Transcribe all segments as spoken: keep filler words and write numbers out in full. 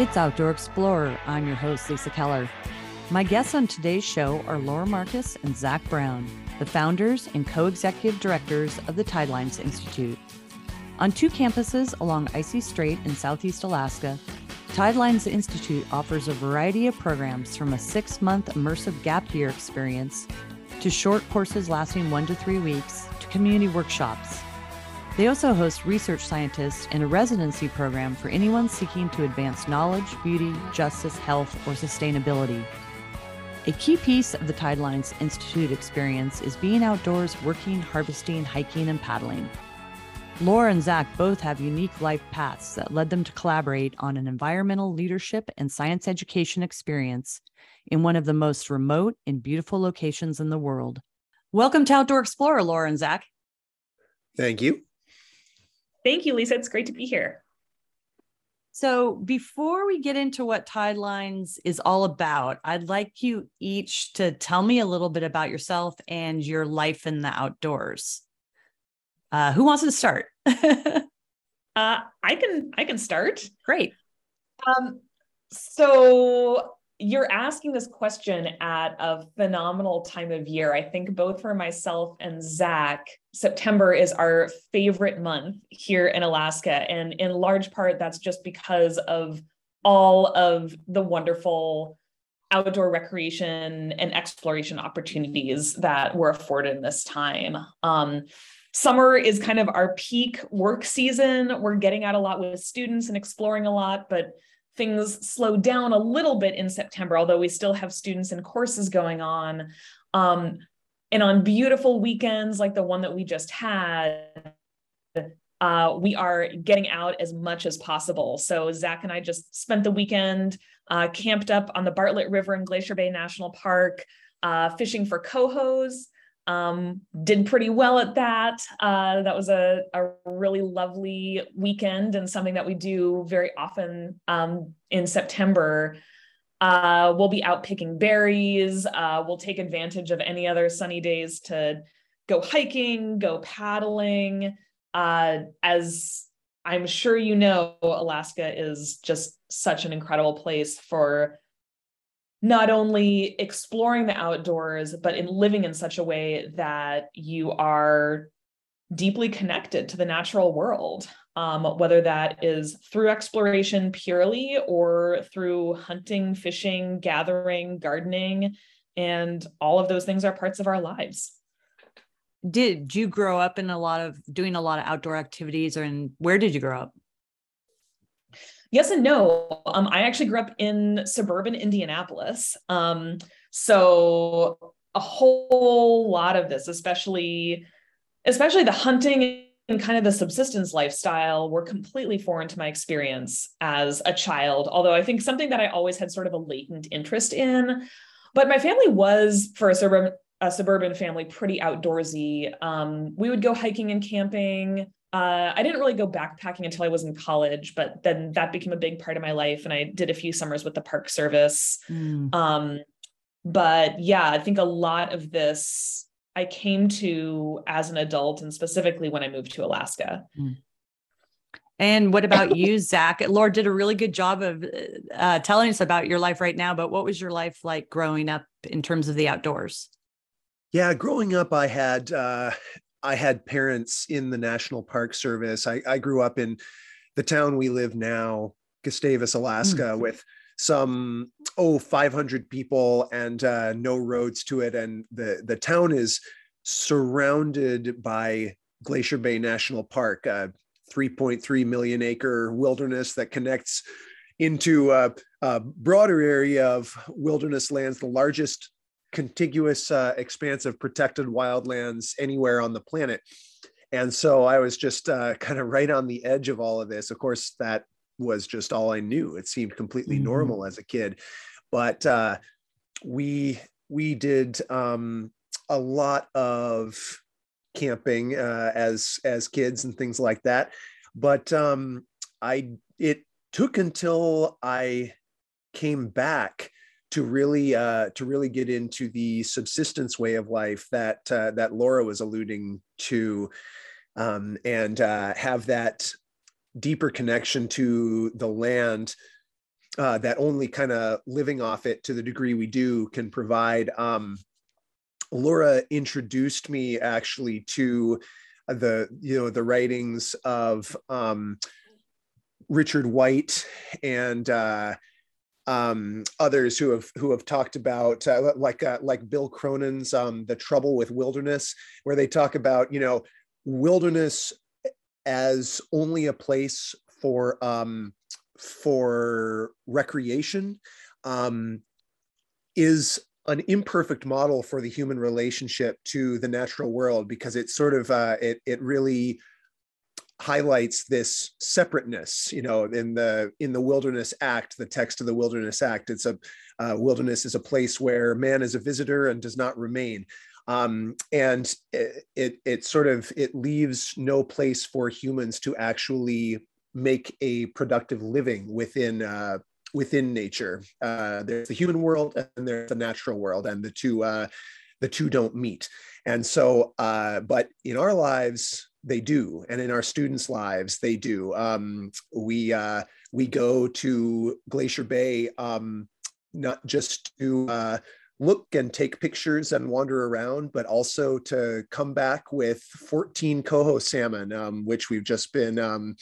It's Outdoor Explorer. I'm your host, Lisa Keller. My guests on today's show are Laura Marcus and Zach Brown, the founders and co-executive directors of the Tidelines Institute. On two campuses along Icy Strait in Southeast Alaska, Tidelines Institute offers a variety of programs from a six-month immersive gap year experience to short courses lasting one to three weeks to community workshops. They also host research scientists and a residency program for anyone seeking to advance knowledge, beauty, justice, health, or sustainability. A key piece of the Tidelines Institute experience is being outdoors, working, harvesting, hiking, and paddling. Laura and Zach both have unique life paths that led them to collaborate on an environmental leadership and science education experience in one of the most remote and beautiful locations in the world. Welcome to Outdoor Explorer, Laura and Zach. Thank you. Thank you, Lisa. It's great to be here. So before we get into what Tidelines is all about, I'd like you each to tell me a little bit about yourself and your life in the outdoors. Uh, who wants to start? uh, I can I can start. Great. Um, so you're asking this question at a phenomenal time of year. I think both for myself and Zach, September is our favorite month here in Alaska. And in large part, that's just because of all of the wonderful outdoor recreation and exploration opportunities that we're afforded in this time. Um, summer is kind of our peak work season. We're getting out a lot with students and exploring a lot, but things slow down a little bit in September, although we still have students and courses going on. Um, and on beautiful weekends like the one that we just had, uh, we are getting out as much as possible. So Zach and I just spent the weekend uh, camped up on the Bartlett River in Glacier Bay National Park, uh, fishing for cohos. Um, did pretty well at that. Uh, that was a, a really lovely weekend and something that we do very often um, in September. Uh, we'll be out picking berries. Uh, we'll take advantage of any other sunny days to go hiking, go paddling. Uh, as I'm sure you know, Alaska is just such an incredible place for not only exploring the outdoors, but in living in such a way that you are deeply connected to the natural world, um, whether that is through exploration purely or through hunting, fishing, gathering, gardening, and all of those things are parts of our lives. Did you grow up in a lot of doing a lot of outdoor activities, or in, where did you grow up? Yes and no. Um, I actually grew up in suburban Indianapolis. Um, so a whole lot of this, especially, especially the hunting and kind of the subsistence lifestyle, were completely foreign to my experience as a child. Although I think something that I always had sort of a latent interest in. But my family was, for a suburban, a suburban family, pretty outdoorsy. Um, we would go hiking and camping. Uh, I didn't really go backpacking until I was in college, but then that became a big part of my life. And I did a few summers with the Park Service. Mm. Um, but yeah, I think a lot of this I came to as an adult, and specifically when I moved to Alaska. Mm. And what about you, Zach? Laura did a really good job of uh, telling us about your life right now, but what was your life like growing up in terms of the outdoors? Yeah, growing up, I had... Uh... I had parents in the National Park Service. I, I grew up in the town we live now, Gustavus, Alaska, mm. with some, oh, five hundred people and uh, no roads to it. And the, the town is surrounded by Glacier Bay National Park, a three point three million acre wilderness that connects into a, a broader area of wilderness lands, the largest contiguous uh, expanse of protected wildlands anywhere on the planet. And so I was just uh, kind of right on the edge of all of this. Of course, that was just all I knew. It seemed completely mm-hmm. normal as a kid. But uh, we we did um, a lot of camping uh, as as kids and things like that. But um, I it took until I came back to really uh, to really get into the subsistence way of life that uh, that Laura was alluding to, um, and uh, have that deeper connection to the land uh, that only kind of living off it to the degree we do can provide. Um, Laura introduced me actually to the, you know, the writings of um, Richard White and uh, um, others who have who have talked about uh, like uh, like Bill Cronin's um, The Trouble with Wilderness, where they talk about, you know, wilderness as only a place for um, for recreation um, is an imperfect model for the human relationship to the natural world, because it sort of uh, it it really highlights this separateness. You know, in the in the Wilderness Act, the text of the Wilderness Act, it's a uh, wilderness is a place where man is a visitor and does not remain. Um, and it, it it sort of it leaves no place for humans to actually make a productive living within uh, within nature. Uh, there's the human world and there's the natural world, and the two uh, the two don't meet. And so, uh, but in our lives they do, and in our students' lives they do. Um, we uh, we go to Glacier Bay um, not just to uh, look and take pictures and wander around, but also to come back with fourteen coho salmon, um, which we've just been um,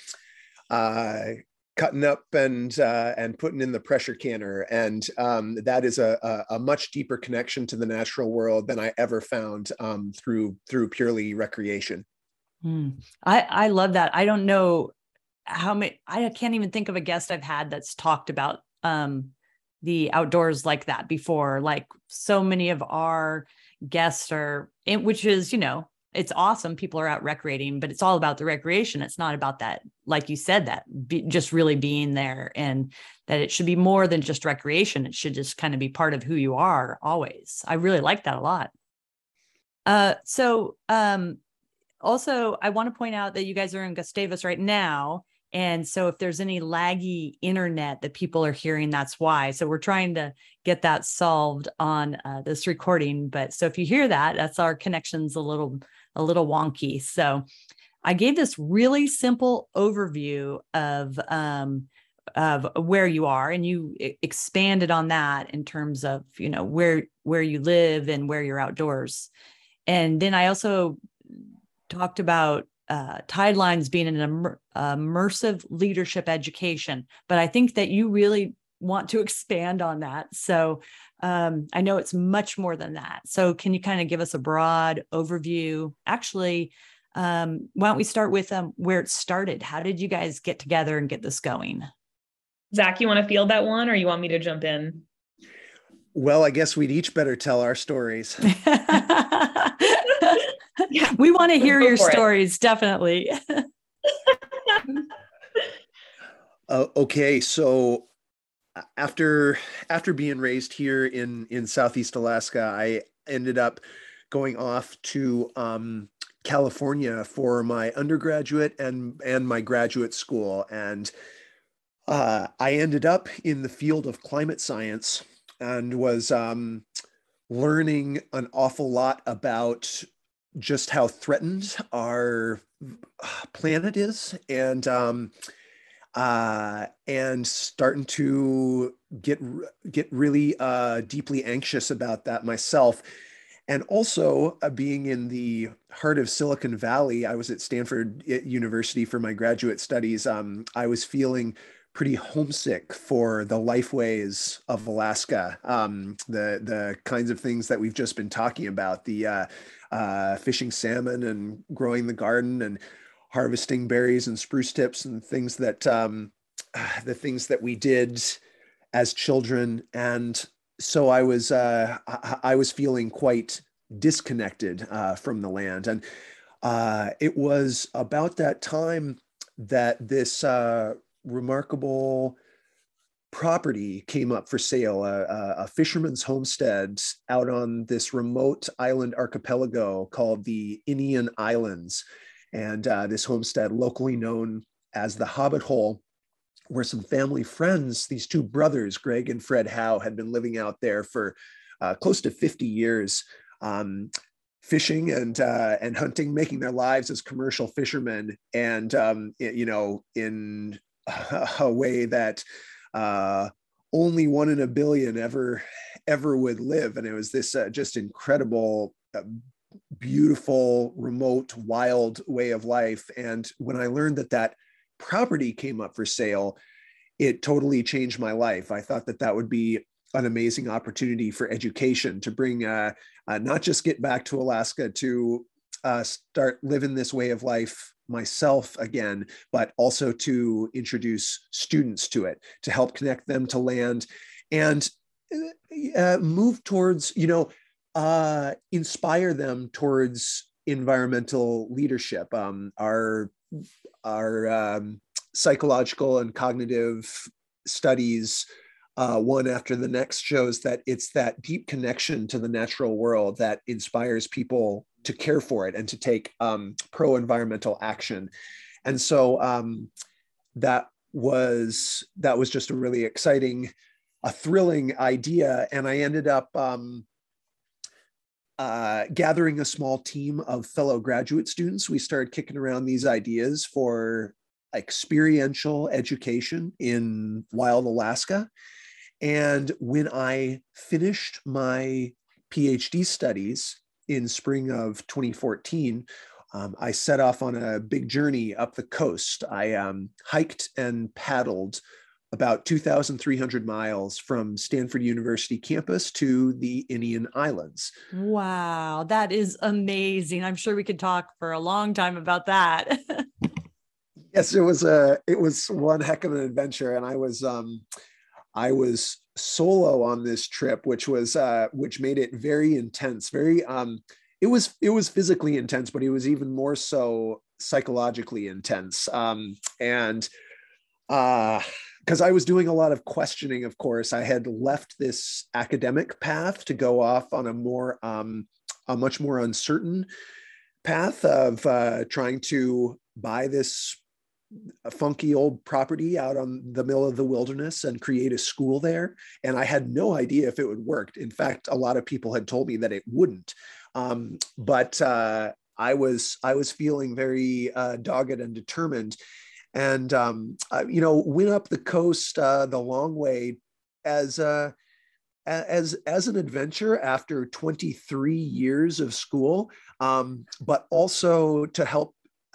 uh, cutting up and uh, and putting in the pressure canner. And um, that is a, a, a much deeper connection to the natural world than I ever found um, through through purely recreation. Hmm. I, I love that. I don't know how many, I can't even think of a guest I've had that's talked about um, the outdoors like that before. Like so many of our guests are, which is, you know, it's awesome. People are out recreating, but it's all about the recreation. It's not about that. Like you said, that be, just really being there, and that it should be more than just recreation. It should just kind of be part of who you are always. I really like that a lot. Uh, so um, also I want to point out that you guys are in Gustavus right now. And so if there's any laggy internet that people are hearing, that's why. So we're trying to get that solved on uh, this recording. But so if you hear that, that's our connection's a little, a little wonky. So I gave this really simple overview of, um, of where you are, and you expanded on that in terms of, you know, where, where you live and where you're outdoors. And then I also talked about Uh, Tidelines being an immer- immersive leadership education, but I think that you really want to expand on that. So um, I know it's much more than that. So can you kind of give us a broad overview? Actually, um, why don't we start with um, where it started? How did you guys get together and get this going? Zach, you want to field that one, or you want me to jump in? Well, I guess we'd each better tell our stories. Yeah, we want to hear your it. stories, definitely. uh, okay, so after after being raised here in in Southeast Alaska, I ended up going off to um, California for my undergraduate and and my graduate school, and uh, I ended up in the field of climate science and was um, learning an awful lot about just how threatened our planet is, and um, uh, and starting to get get really uh, deeply anxious about that myself. And also uh, being in the heart of Silicon Valley, I was at Stanford University for my graduate studies. Um, I was feeling pretty homesick for the lifeways of Alaska, um, the the kinds of things that we've just been talking about, the uh, uh, fishing salmon and growing the garden and harvesting berries and spruce tips and things that um, the things that we did as children. And so I was uh, I, I was feeling quite disconnected uh, from the land. And uh, it was about that time that this uh, remarkable property came up for sale, a, a fisherman's homestead out on this remote island archipelago called the Inian Islands. And uh, this homestead, locally known as the Hobbit Hole, where some family friends, these two brothers, Greg and Fred Howe, had been living out there for uh, close to fifty years, um, fishing and uh, and hunting, making their lives as commercial fishermen, and um, it, you know, in a way that uh, only one in a billion ever, ever would live. And it was this uh, just incredible, uh, beautiful, remote, wild way of life. And when I learned that that property came up for sale, it totally changed my life. I thought that that would be an amazing opportunity for education, to bring, uh, uh, not just get back to Alaska to uh, start living this way of life myself again, but also to introduce students to it, to help connect them to land, and uh, move towards, you know, uh, inspire them towards environmental leadership. Um, our our um, psychological and cognitive studies, uh, one after the next, shows that it's that deep connection to the natural world that inspires people to care for it and to take um, pro-environmental action. And so um, that was that was just a really exciting, a thrilling idea. And I ended up um, uh, gathering a small team of fellow graduate students. We started kicking around these ideas for experiential education in wild Alaska. And when I finished my PhD studies in spring of twenty fourteen, um, I set off on a big journey up the coast. I um, hiked and paddled about two thousand three hundred miles from Stanford University campus to the Inuit Islands. Wow, that is amazing. I'm sure we could talk for a long time about that. Yes, it was a it was one heck of an adventure, and I was um, I was solo on this trip, which was uh, which made it very intense. Very um, it was it was physically intense, but it was even more so psychologically intense. Um, and uh, because I was doing a lot of questioning, of course, I had left this academic path to go off on a more um, a much more uncertain path of uh, trying to buy this a funky old property out on the middle of the wilderness and create a school there. And I had no idea if it would work. In fact, a lot of people had told me that it wouldn't. Um, but uh, I was I was feeling very uh, dogged and determined. And, um, I, you know, went up the coast uh, the long way as uh, as as an adventure after twenty-three years of school, um, but also to help.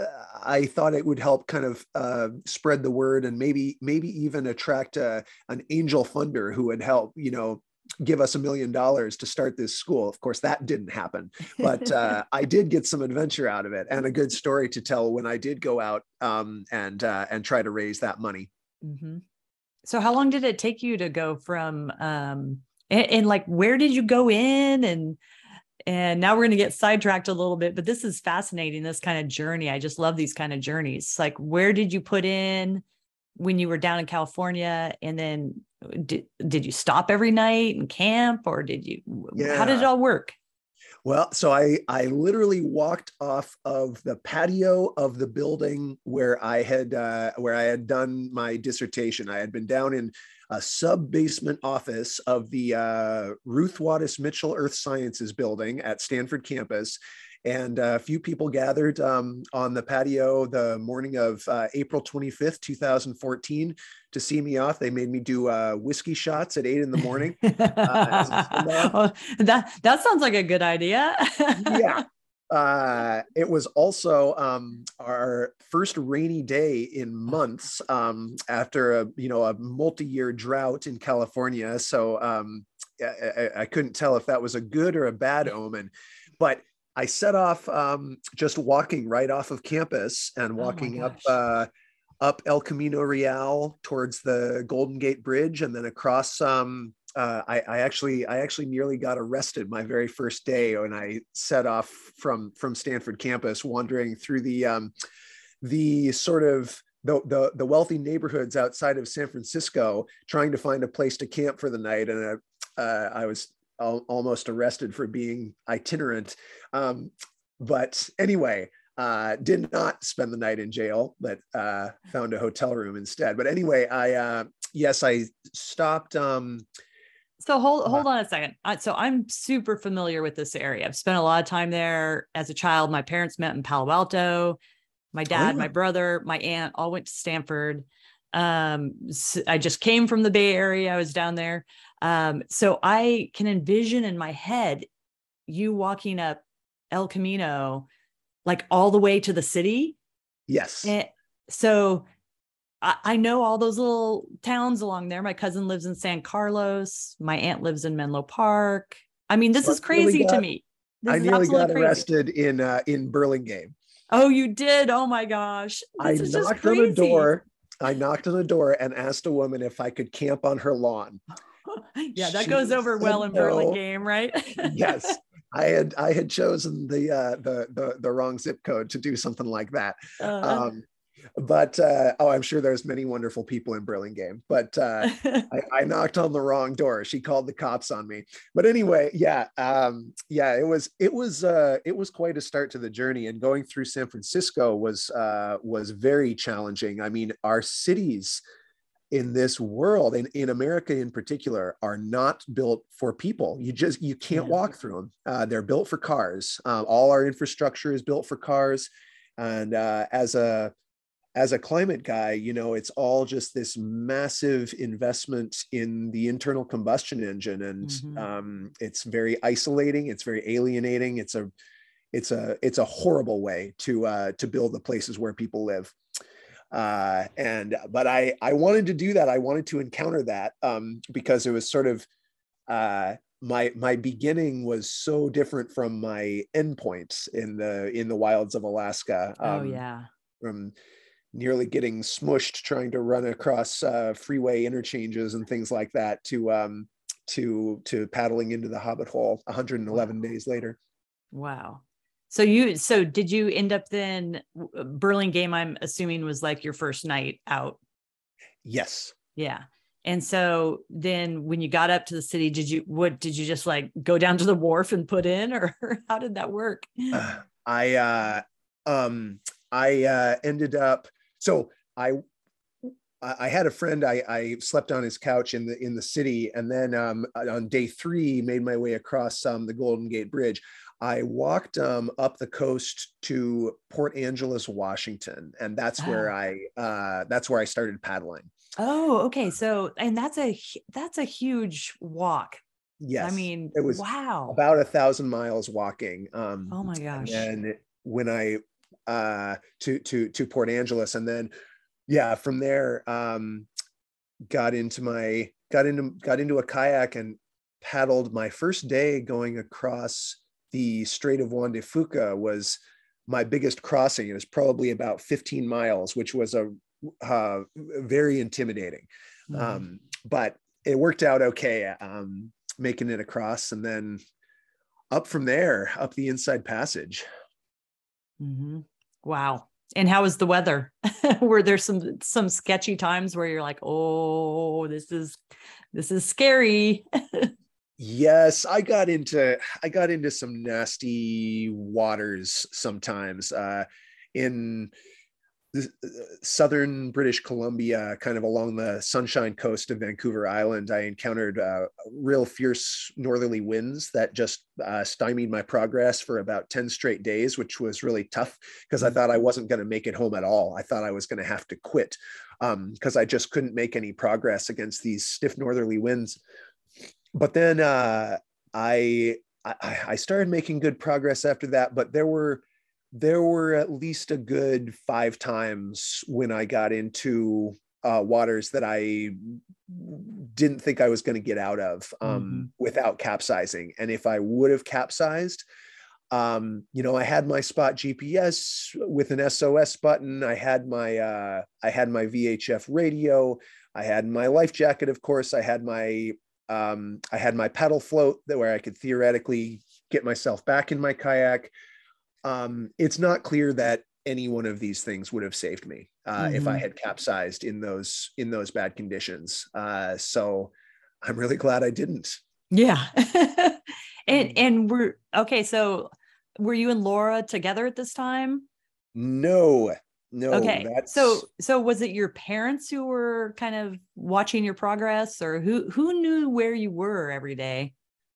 I thought it would help kind of uh, spread the word, and maybe maybe even attract a, an angel funder who would help, you know, give us a million dollars to start this school. Of course, that didn't happen, but uh, I did get some adventure out of it and a good story to tell when I did go out um, and uh, and try to raise that money. Mm-hmm. So how long did it take you to go from um, and, and like where did you go in and And now we're going to get sidetracked a little bit, but this is fascinating, this kind of journey. I just love these kind of journeys. Like, where did you put in when you were down in California? And then did, did you stop every night and camp, or did you, yeah. How did it all work? Well, so I, I literally walked off of the patio of the building where I had, uh, where I had done my dissertation. I had been down in a sub-basement office of the uh, Ruth Wattis Mitchell Earth Sciences building at Stanford campus. And a few people gathered um, on the patio the morning of uh, April twenty-fifth, two thousand fourteen to see me off. They made me do uh, whiskey shots at eight in the morning. Uh, well, that, that sounds like a good idea. Yeah. Uh, it was also um, our first rainy day in months um, after a you know a multi-year drought in California. So um, I, I couldn't tell if that was a good or a bad omen, but I set off um, just walking right off of campus and walking oh up uh, up El Camino Real towards the Golden Gate Bridge, and then across. Um, Uh, I, I actually, I actually nearly got arrested my very first day when I set off from from Stanford campus, wandering through the um, the sort of the, the the wealthy neighborhoods outside of San Francisco, trying to find a place to camp for the night, and uh, uh, I was al- almost arrested for being itinerant. Um, but anyway. Uh, did not spend the night in jail, but uh, found a hotel room instead. But anyway, I uh, yes, I stopped. Um, So hold hold on a second. So I'm super familiar with this area. I've spent a lot of time there as a child. My parents met in Palo Alto. My dad, oh, yeah. my brother, my aunt all went to Stanford. Um, I just came from the Bay Area. I was down there. Um, so I can envision in my head you walking up El Camino, like all the way to the city. Yes. And so I, I know all those little towns along there. My cousin lives in San Carlos. My aunt lives in Menlo Park. I mean, this so is crazy got, to me. This I is nearly got crazy. arrested in uh, in Burlingame. Oh, you did? Oh my gosh. This I is knocked just crazy. on a door. I knocked on a door and asked a woman if I could camp on her lawn. Yeah, that She goes over well in no. Burlingame, right? Yes. I had I had chosen the uh, the the the wrong zip code to do something like that. Uh, Um, but uh, oh, I'm sure there's many wonderful people in Burlingame. But uh, I, I knocked on the wrong door. She called the cops on me. But anyway, yeah, um, yeah, it was it was uh, it was quite a start to the journey. And going through San Francisco was uh, was very challenging. I mean, our cities in this world, and in America in particular, are not built for people. You just you can't yeah. walk through them. Uh, they're built for cars. Uh, all our infrastructure is built for cars, and uh, as a as a climate guy, you know, it's all just this massive investment in the internal combustion engine, and mm-hmm. um, it's very isolating. It's very alienating. It's a it's a it's a horrible way to uh, to build the places where people live. Uh, and, but I, I wanted to do that. I wanted to encounter that, um, because it was sort of, uh, my, my beginning was so different from my endpoints in the, in the wilds of Alaska. Um, oh yeah. From nearly getting smushed, trying to run across, uh, freeway interchanges and things like that to, um, to, to paddling into the Hobbit Hole one hundred eleven wow. days later. Wow. So you, so did you end up then, Burlingame, I'm assuming was like your first night out? Yes. Yeah. And so then when you got up to the city, did you, what, did you just like go down to the wharf and put in, or how did that work? Uh, I, uh, um, I, uh, ended up, so I, I had a friend, I, I slept on his couch in the, in the city. And then, um, on day three, made my way across, um, the Golden Gate Bridge. I walked um, up the coast to Port Angeles, Washington, and that's oh. where I uh, that's where I started paddling. Oh, okay. So, and that's a that's a huge walk. Yes, I mean, it was wow, about a thousand miles walking. Um, oh my gosh! And when I uh, to to to Port Angeles, and then yeah, from there um, got into my got into got into a kayak and paddled. My first day going across the Strait of Juan de Fuca was my biggest crossing. It was probably about fifteen miles, which was a uh, very intimidating. Mm-hmm. Um, but it worked out okay, um, making it across, and then up from there, up the Inside Passage. Mm-hmm. Wow. And how was the weather? Were there some some sketchy times where you're like, oh, this is this is scary? Yes, I got into I got into some nasty waters sometimes uh, in the southern British Columbia, kind of along the Sunshine Coast of Vancouver Island. I encountered uh, real fierce northerly winds that just uh, stymied my progress for about ten straight days, which was really tough because I thought I wasn't going to make it home at all. I thought I was going to have to quit because um, I just couldn't make any progress against these stiff northerly winds. But then uh, I, I I started making good progress after that. But there were there were at least a good five times when I got into uh, waters that I didn't think I was going to get out of um, mm-hmm. without capsizing. And if I would have capsized, um, you know, I had my Spot G P S with an S O S button. I had my uh, I had my V H F radio. I had my life jacket, of course. I had my Um, I had my pedal float that where I could theoretically get myself back in my kayak. Um, it's not clear that any one of these things would have saved me uh, mm-hmm. if I had capsized in those in those bad conditions. Uh, so I'm really glad I didn't. Yeah. and and we're okay. So were you and Laura together at this time? No. No, okay. That's... So, so was it your parents who were kind of watching your progress, or who, who knew where you were every day?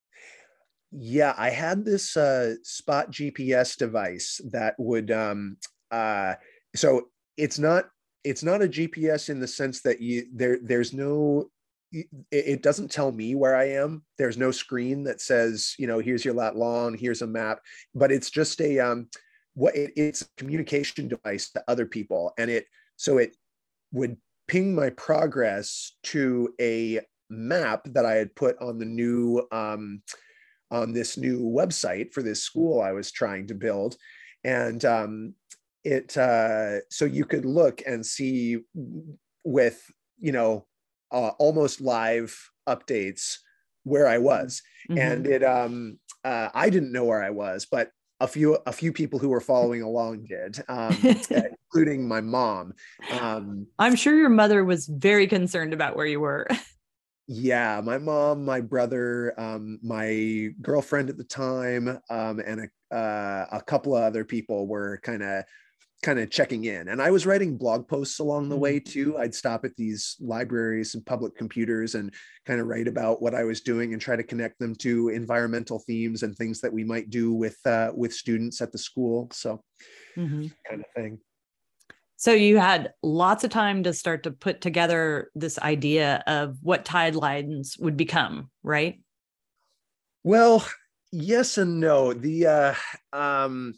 Yeah, I had this uh, Spot G P S device that would, um, uh, so it's not, it's not a G P S in the sense that you there there's no, it, it doesn't tell me where I am. There's no screen that says, you know, here's your lat long, here's a map, but it's just a um what it, it's a communication device to other people. And it so it would ping my progress to a map that I had put on the new um on this new website for this school I was trying to build. And um it uh so you could look and see with, you know, uh, almost live updates where I was. Mm-hmm. And it um uh I didn't know where I was, but a few a few people who were following along did, um including my mom. um I'm sure your mother was very concerned about where you were. Yeah, my mom, my brother, um, my girlfriend at the time, um, and a, uh, a couple of other people were kind of kind of checking in. And I was writing blog posts along the way too. I'd stop at these libraries and public computers and kind of write about what I was doing and try to connect them to environmental themes and things that we might do with uh, with students at the school. So mm-hmm. kind of thing. So you had lots of time to start to put together this idea of what Tidelines would become, right? Well, yes and no. The, uh, um,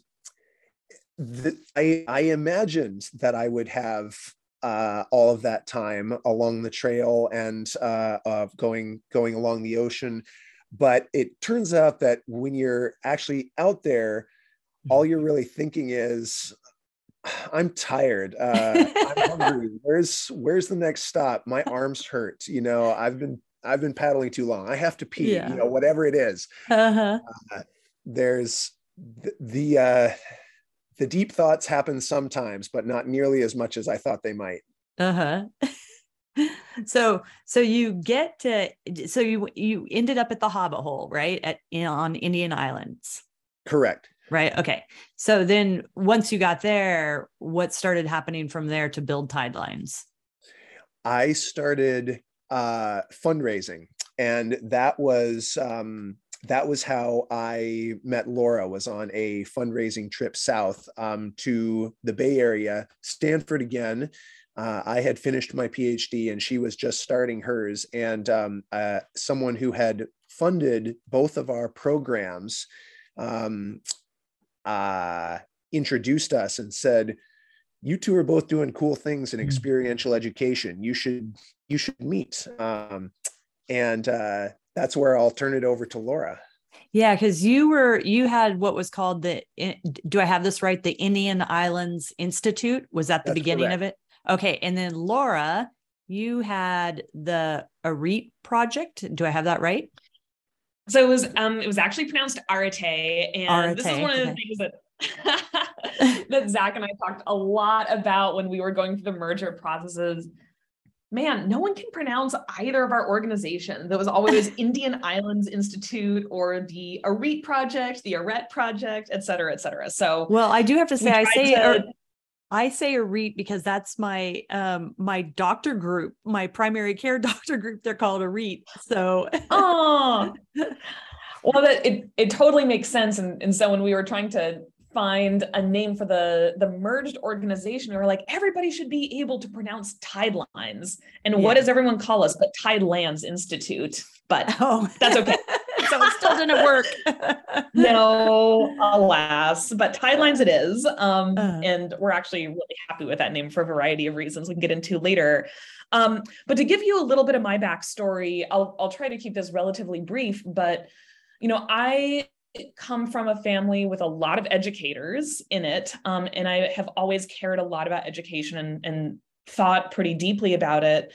the I, I imagined that I would have uh, all of that time along the trail and uh, of going going along the ocean, but it turns out that when you're actually out there, all you're really thinking is, I'm tired. Uh, I'm hungry. Where's where's the next stop? My arms hurt. You know, I've been I've been paddling too long. I have to pee. Yeah. You know, whatever it is. Uh-huh. Uh, there's the the, uh, the deep thoughts happen sometimes, but not nearly as much as I thought they might. Uh huh. so so you get to so you you ended up at the Hobbit Hole, right? At in, on Indian Islands. Correct. Right. Okay. So then once you got there, what started happening from there to build Tidelines? I started uh, fundraising, and that was um, that was how I met Laura. Was on a fundraising trip south um, to the Bay Area, Stanford again. Uh, I had finished my PhD, and she was just starting hers. And um, uh, someone who had funded both of our programs Um, uh, introduced us and said, you two are both doing cool things in experiential education. You should, you should meet. Um, and uh, that's where I'll turn it over to Laura. Yeah. Cause you were, you had what was called the, do I have this right? The Indian Islands Institute. Was that the that's beginning correct. Of it? Okay. And then Laura, you had the A R E T project. Do I have that right? So it was um it was actually pronounced Arete, and Arete, this is one of the okay. things that that Zach and I talked a lot about when we were going through the merger processes. Man, no one can pronounce either of our organizations. There was always Indian Islands Institute or the A R E T project, the A R E T project, et cetera, et cetera. So well, I do have to say I say to, I say A R E T because that's my um my doctor group, my primary care doctor group. They're called A R E T. So oh, well, that it it totally makes sense. And and so when we were trying to find a name for the the merged organization, we were like, everybody should be able to pronounce Tidelines. And yeah. What does everyone call us but Tidelands Institute? But oh, that's okay. So it still didn't work. No, alas, but Tidelines it is. Um, uh, and we're actually really happy with that name for a variety of reasons we can get into later. Um, but to give you a little bit of my backstory, I'll, I'll try to keep this relatively brief, but, you know, I come from a family with a lot of educators in it. Um, and I have always cared a lot about education and, and thought pretty deeply about it.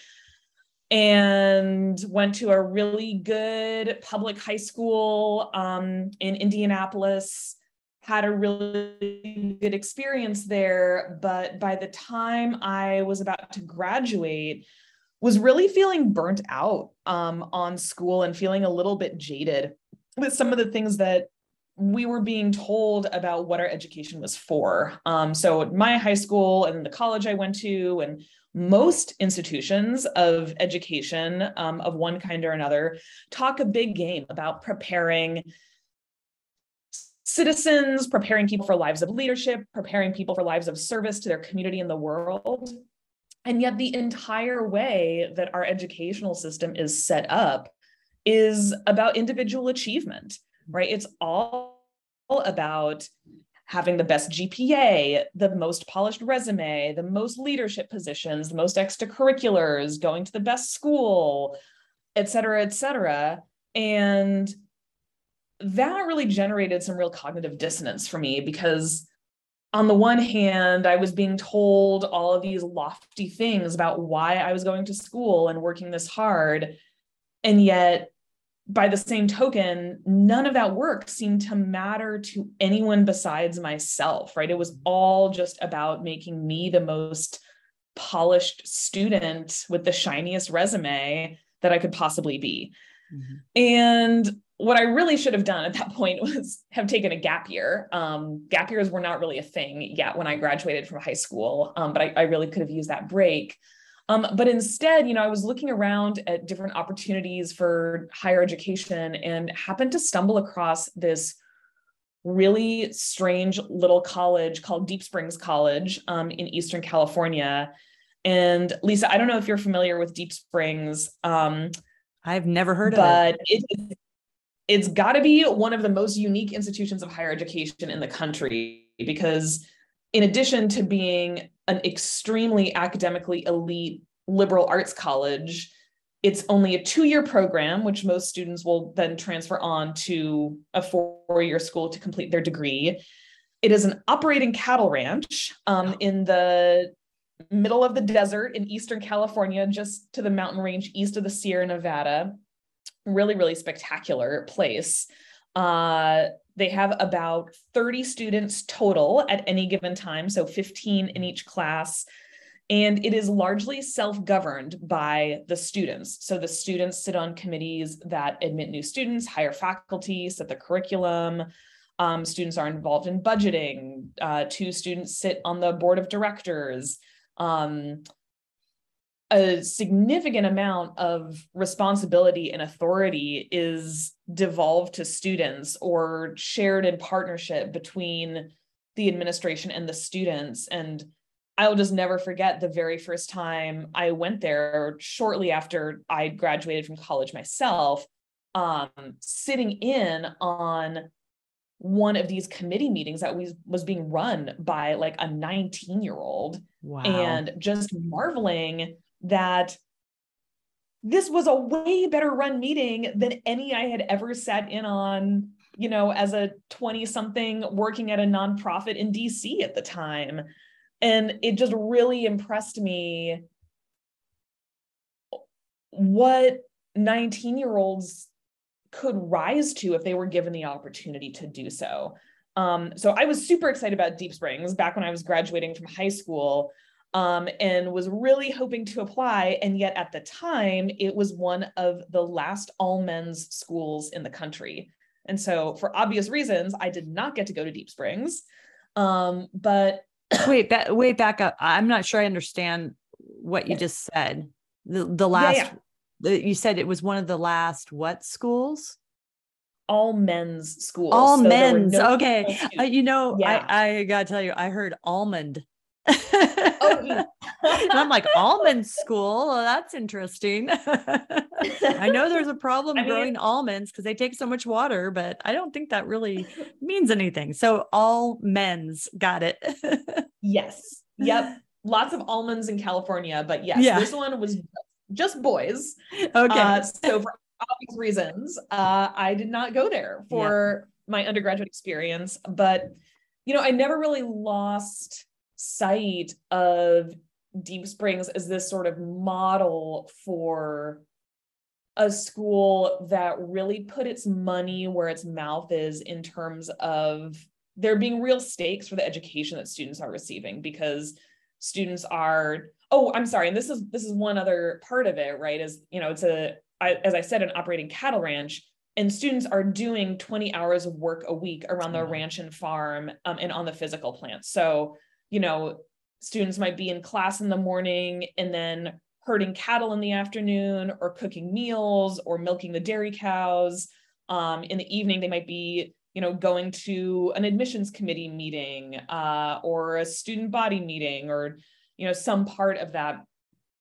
And went to a really good public high school um, in Indianapolis, had a really good experience there. But by the time I was about to graduate, was really feeling burnt out um, on school and feeling a little bit jaded with some of the things that we were being told about what our education was for. Um, so my high school and the college I went to and most institutions of education um, of one kind or another talk a big game about preparing citizens, preparing people for lives of leadership, preparing people for lives of service to their community and the world. And yet the entire way that our educational system is set up is about individual achievement, right? It's all about having the best G P A, the most polished resume, the most leadership positions, the most extracurriculars, going to the best school, et cetera, et cetera. And that really generated some real cognitive dissonance for me, because on the one hand, I was being told all of these lofty things about why I was going to school and working this hard. And yet, by the same token, none of that work seemed to matter to anyone besides myself, right? It was all just about making me the most polished student with the shiniest resume that I could possibly be. Mm-hmm. And what I really should have done at that point was have taken a gap year. Um, gap years were not really a thing yet when I graduated from high school, um, but I, I really could have used that break. Um, but instead, you know, I was looking around at different opportunities for higher education and happened to stumble across this really strange little college called Deep Springs College um, in Eastern California. And Lisa, I don't know if you're familiar with Deep Springs. Um, I've never heard of but it. it it's got to be one of the most unique institutions of higher education in the country, because in addition to being an extremely academically elite liberal arts college, it's only a two-year program, which most students will then transfer on to a four-year school to complete their degree. It is an operating cattle ranch um, in the middle of the desert in Eastern California, just to the mountain range east of the Sierra Nevada. Really, really spectacular place. Uh, they have about thirty students total at any given time, so fifteen in each class. And it is largely self-governed by the students. So the students sit on committees that admit new students, hire faculty, set the curriculum. Um, students are involved in budgeting. Uh, two students sit on the board of directors. Um, a significant amount of responsibility and authority is devolved to students or shared in partnership between the administration and the students. And I'll just never forget the very first time I went there, shortly after I graduated from college myself, um, sitting in on one of these committee meetings that was, was being run by like a nineteen year old. Wow. And just marveling that this was a way better run meeting than any I had ever sat in on, you know, as a twenty something working at a nonprofit in D C at the time. And it just really impressed me what nineteen year olds could rise to if they were given the opportunity to do so. Um, so I was super excited about Deep Springs back when I was graduating from high school, um, and was really hoping to apply. And yet at the time, it was one of the last all men's schools in the country. And so for obvious reasons, I did not get to go to Deep Springs. Um, but wait, ba- wait, back up. I'm not sure I understand what you just said. The, the last, yeah, yeah. The, you said it was one of the last what schools? All men's schools. All so men's. No okay. Uh, you know, yeah. I, I gotta tell you, I heard almond. Oh, yeah. And I'm like, almond school. Well, that's interesting. I know there's a problem I mean, growing almonds because they take so much water, but I don't think that really means anything. So all men's, got it. Yes. Yep. Lots of almonds in California, but yes, yeah. This one was just boys. Okay. Uh, so for obvious reasons, uh, I did not go there for yeah. my undergraduate experience, but you know, I never really lost sight of Deep Springs as this sort of model for a school that really put its money where its mouth is in terms of there being real stakes for the education that students are receiving, because students are, oh, I'm sorry. And this is, this is one other part of it, right? Is, you know, it's a, I, as I said, an operating cattle ranch, and students are doing twenty hours of work a week around the ranch and farm um, and on the physical plant. So, you know, students might be in class in the morning and then herding cattle in the afternoon, or cooking meals, or milking the dairy cows. Um, in the evening, they might be, you know, going to an admissions committee meeting uh, or a student body meeting, or, you know, some part of that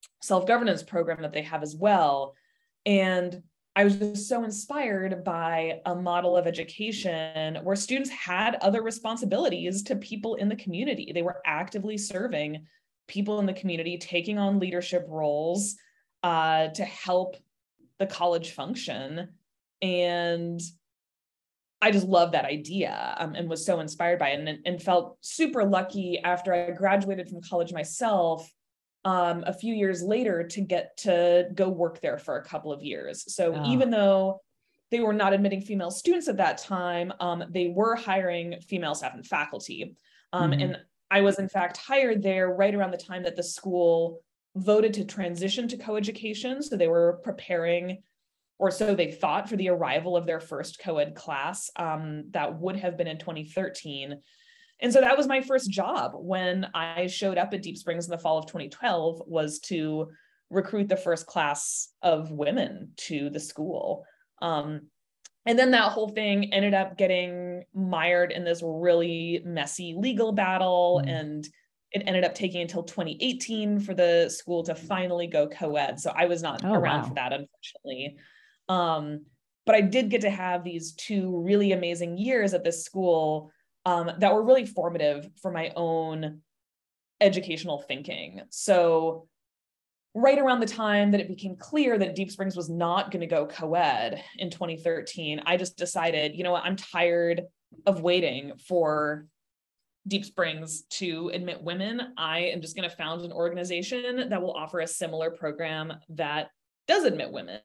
self-governance program that they have as well. And I was just so inspired by a model of education where students had other responsibilities to people in the community. They were actively serving people in the community, taking on leadership roles uh, to help the college function. And I just love that idea um, and was so inspired by it, and, and felt super lucky after I graduated from college myself um, a few years later to get to go work there for a couple of years. So oh. even though they were not admitting female students at that time, um, they were hiring female staff and faculty. Um, mm-hmm. And I was in fact hired there right around the time that the school voted to transition to coeducation. So they were preparing, or so they thought, for the arrival of their first co-ed class um, that would have been in twenty thirteen. And so that was my first job when I showed up at Deep Springs in the fall of twenty twelve, was to recruit the first class of women to the school. Um, and then that whole thing ended up getting mired in this really messy legal battle. Mm. And it ended up taking until twenty eighteen for the school to finally go co-ed. So I was not oh, around wow. for that, unfortunately. Um, but I did get to have these two really amazing years at this school um, that were really formative for my own educational thinking. So right around the time that it became clear that Deep Springs was not going to go co-ed in twenty thirteen, I just decided, you know what, I'm tired of waiting for Deep Springs to admit women. I am just going to found an organization that will offer a similar program that does admit women.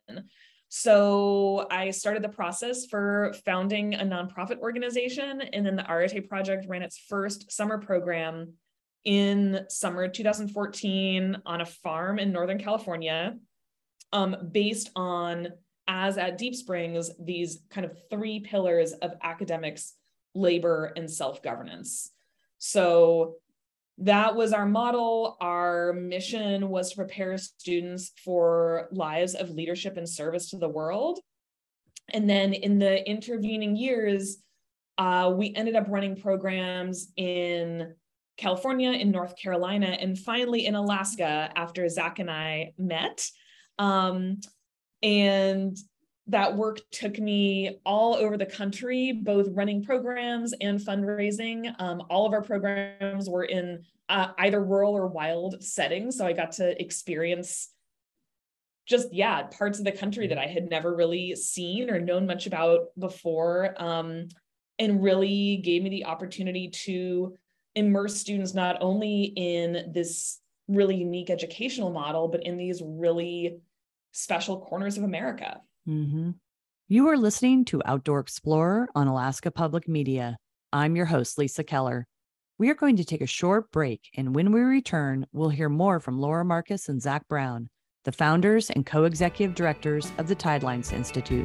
So I started the process for founding a nonprofit organization, and then the Arete Project ran its first summer program in summer two thousand fourteen on a farm in Northern California, um, based on, as at Deep Springs, these kind of three pillars of academics, labor, and self-governance. So that was our model. Our mission was to prepare students for lives of leadership and service to the world. And then in the intervening years, uh, we ended up running programs in California, in North Carolina, and finally in Alaska after Zach and I met. Um, and that work took me all over the country, both running programs and fundraising. Um, all of our programs were in uh, either rural or wild settings. So I got to experience just, yeah, parts of the country that I had never really seen or known much about before, um, and really gave me the opportunity to immerse students not only in this really unique educational model, but in these really special corners of America. Mm-hmm. You are listening to Outdoor Explorer on Alaska Public Media. I'm your host, Lisa Keller. We are going to take a short break, and when we return, we'll hear more from Laura Marcus and Zach Brown, the founders and co-executive directors of the Tidelines Institute.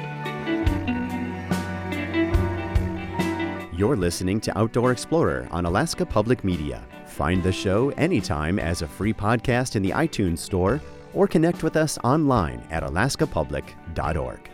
You're listening to Outdoor Explorer on Alaska Public Media. Find the show anytime as a free podcast in the iTunes Store, or connect with us online at alaska public dot org.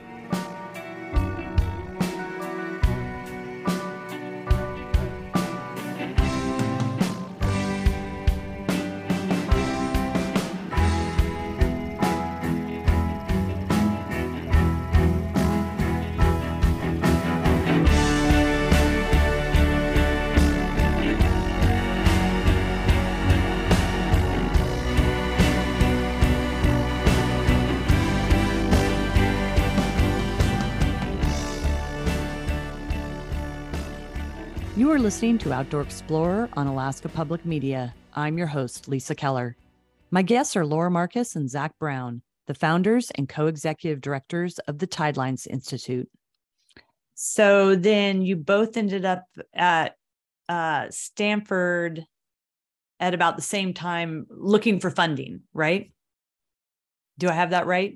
You are listening to Outdoor Explorer on Alaska Public Media. I'm your host, Lisa Keller. My guests are Laura Marcus and Zach Brown, the founders and co-executive directors of the Tidelines Institute. So then you both ended up at uh, Stanford at about the same time looking for funding, right? Do I have that right?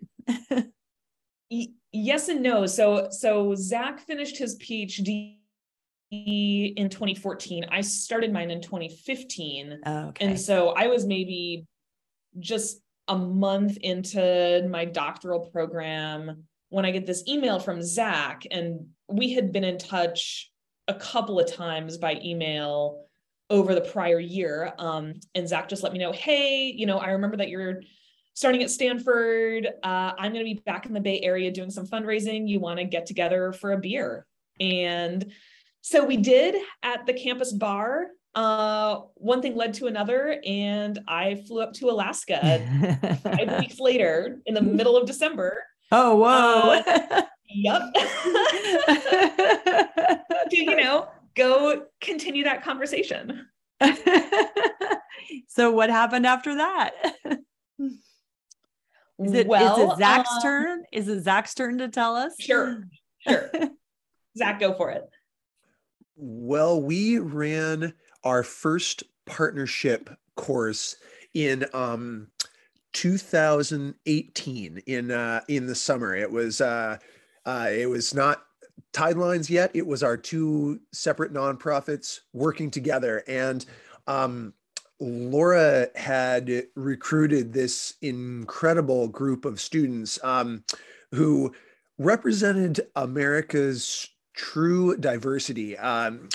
Yes and no. So, so Zach finished his PhD in twenty fourteen. I started mine in twenty fifteen. Oh, okay. And so I was maybe just a month into my doctoral program when I get this email from Zach, and we had been in touch a couple of times by email over the prior year. Um, and Zach just let me know, hey, you know, I remember that you're starting at Stanford, uh, I'm going to be back in the Bay Area doing some fundraising. You want to get together for a beer. And so we did at the campus bar. Uh, one thing led to another, and I flew up to Alaska five weeks later in the middle of December. Oh, whoa. Uh, yep. To, you know, go continue that conversation. So what happened after that? Is it, well, is it Zach's um, turn? Is it Zach's turn to tell us? Sure. Sure. Zach, go for it. Well, we ran our first partnership course in um, two thousand eighteen in uh, in the summer. It was uh, uh, it was not Tidelines yet. It was our two separate nonprofits working together, and um, Laura had recruited this incredible group of students um, who represented America's true diversity um,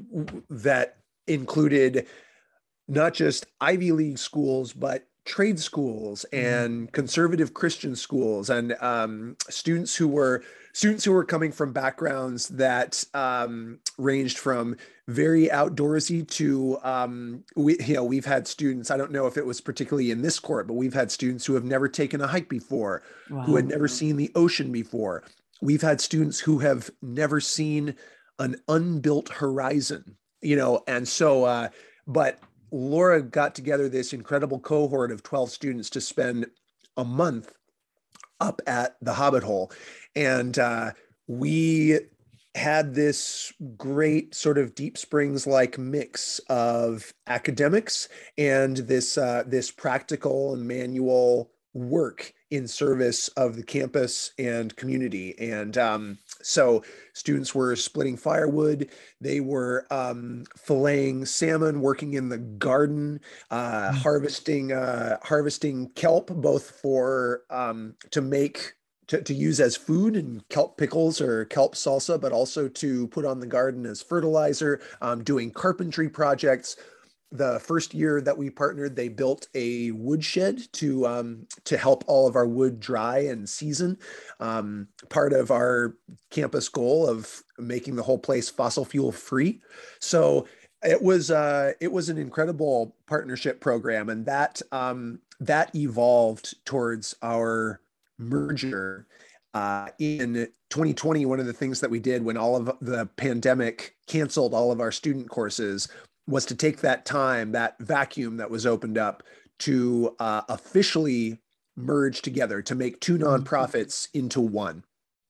that included not just Ivy League schools, but trade schools and conservative Christian schools, and um, students who were students who were coming from backgrounds that um, ranged from very outdoorsy to um, we you know we've had students, I don't know if it was particularly in this court, but we've had students who have never taken a hike before, wow. who had never seen the ocean before. We've had students who have never seen an unbuilt horizon, you know, and so, uh, but Laura got together this incredible cohort of twelve students to spend a month up at the Hobbit Hole. And uh, we had this great sort of Deep Springs-like mix of academics and this, uh, this practical and manual work in service of the campus and community. And um, so students were splitting firewood, they were um, filleting salmon, working in the garden, uh, mm-hmm. harvesting uh, harvesting kelp, both for um, to make to, to use as food and kelp pickles or kelp salsa, but also to put on the garden as fertilizer, um, doing carpentry projects. The first year that we partnered, they built a woodshed to um, to help all of our wood dry and season. Um, part of our campus goal of making the whole place fossil fuel free. So it was uh, it was an incredible partnership program, and that um, that evolved towards our merger. Uh, in twenty twenty, one of the things that we did when all of the pandemic canceled all of our student courses was to take that time, that vacuum that was opened up, to uh, officially merge together, to make two nonprofits into one.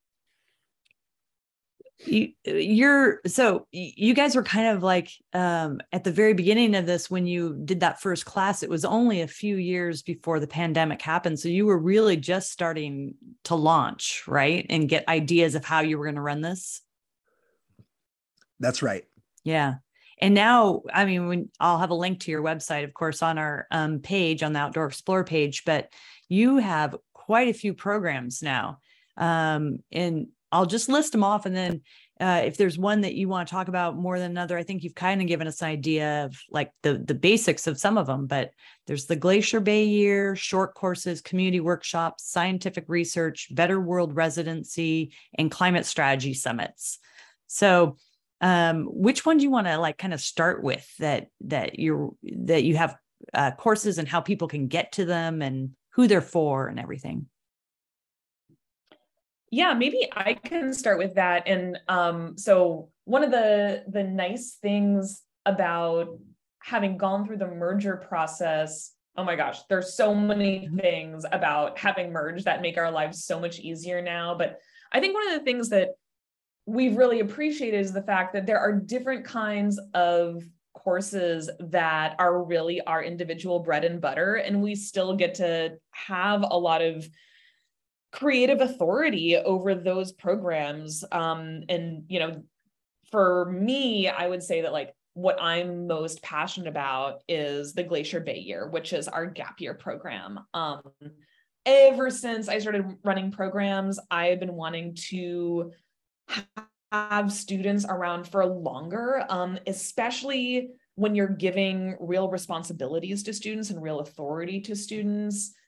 You, you're so you guys were kind of like um, at the very beginning of this, when you did that first class, it was only a few years before the pandemic happened. So you were really just starting to launch, right? And get ideas of how you were going to run this. That's right. Yeah. And now, I mean, when, I'll have a link to your website, of course, on our um, page, on the Outdoor Explorer page, but you have quite a few programs now. Um, and I'll just list them off. And then uh, if there's one that you want to talk about more than another, I think you've kind of given us an idea of like the, the basics of some of them, but there's the Glacier Bay Year, short courses, community workshops, scientific research, Better World Residency, and climate strategy summits. So Um, which one do you want to like kind of start with that, that you're, that you have uh, courses and how people can get to them and who they're for and everything? Yeah, maybe I can start with that. And um, so one of the, the nice things about having gone through the merger process, oh my gosh, there's so many things about having merged that make our lives so much easier now. But I think one of the things that we've really appreciated is the fact that there are different kinds of courses that are really our individual bread and butter, and we still get to have a lot of creative authority over those programs. Um, and, you know, for me, I would say that like what I'm most passionate about is the Glacier Bay Year, which is our gap year program. Um, ever since I started running programs, I've been wanting to have students around for longer, um, especially when you're giving real responsibilities to students and real authority to students.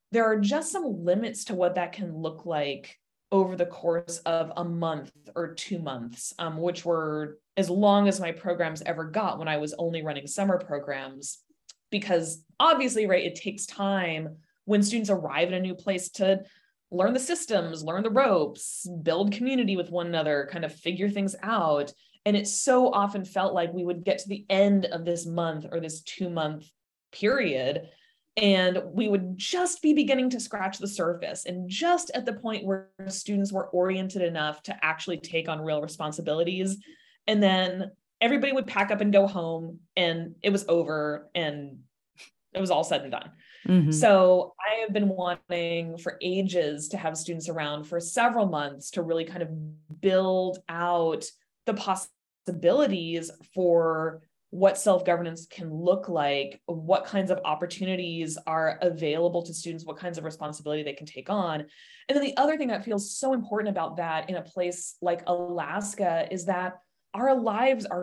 there are just some limits to what that can look like over the course of a month or two months, um, which were as long as my programs ever got when I was only running summer programs. Because obviously, right, it takes time when students arrive in a new place to learn the systems, learn the ropes, build community with one another, kind of figure things out. And it so often felt like we would get to the end of this month or this two month period, and we would just be beginning to scratch the surface, and just at the point where students were oriented enough to actually take on real responsibilities. And then everybody would pack up and go home, and it was over, and it was all said and done. Mm-hmm. So I have been wanting for ages to have students around for several months to really kind of build out the possibilities for what self-governance can look like, what kinds of opportunities are available to students, what kinds of responsibility they can take on. And then the other thing that feels so important about that in a place like Alaska is that our lives are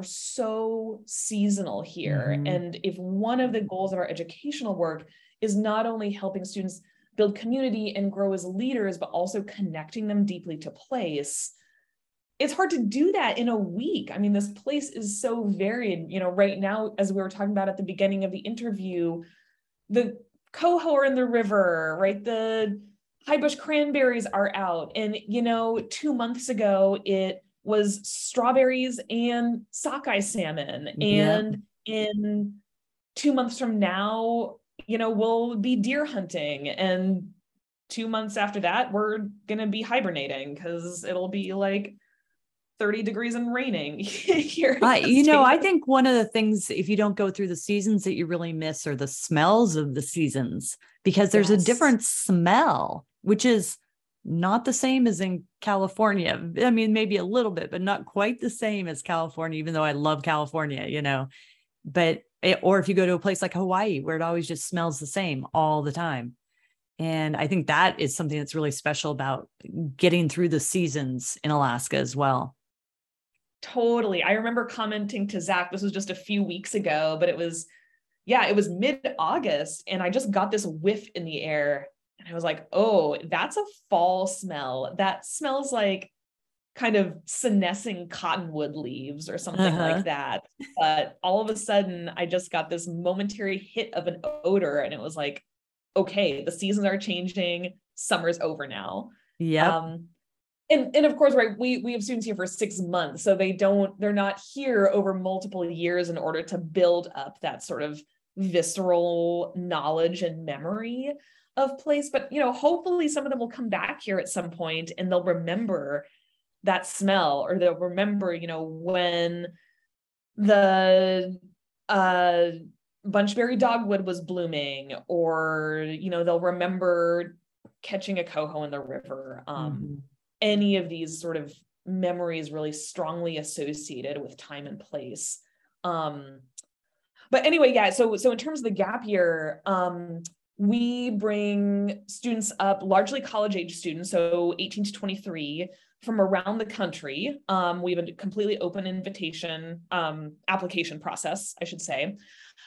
so seasonal here. Mm-hmm. And if one of the goals of our educational work is not only helping students build community and grow as leaders, but also connecting them deeply to place, it's hard to do that in a week. I mean, this place is so varied. You know, right now, as we were talking about at the beginning of the interview, the coho are in the river, right? The high bush cranberries are out. And, you know, two months ago, it was strawberries and sockeye salmon. And yeah. in two months from now, you know, we'll be deer hunting. And two months after that, we're going to be hibernating because it'll be like thirty degrees and raining here. Uh, you know, I think one of the things, if you don't go through the seasons, that you really miss are the smells of the seasons, because there's yes. a different smell, which is not the same as in California. I mean, maybe a little bit, but not quite the same as California, even though I love California, you know, but, it, or if you go to a place like Hawaii, where it always just smells the same all the time. And I think that is something that's really special about getting through the seasons in Alaska as well. Totally. I remember commenting to Zach, this was just a few weeks ago, but it was, yeah, it was mid-August, and I just got this whiff in the air, and I was like, oh, that's a fall smell. That smells like kind of senescing cottonwood leaves or something uh-huh. like that. But all of a sudden, I just got this momentary hit of an odor, and it was like, okay, the seasons are changing. Summer's over now. Yeah. Um, And, and of course, right, we, we have students here for six months, so they don't, they're not here over multiple years in order to build up that sort of visceral knowledge and memory of place. But, you know, hopefully some of them will come back here at some point and they'll remember that smell, or they'll remember, you know, when the uh, bunchberry dogwood was blooming, or, you know, they'll remember catching a coho in the river. Um, mm-hmm. Any of these sort of memories really strongly associated with time and place. Um, but anyway, yeah, so, so in terms of the gap year, um, we bring students up, largely college age students, so eighteen to twenty-three, from around the country. Um, we have a completely open invitation um, application process, I should say.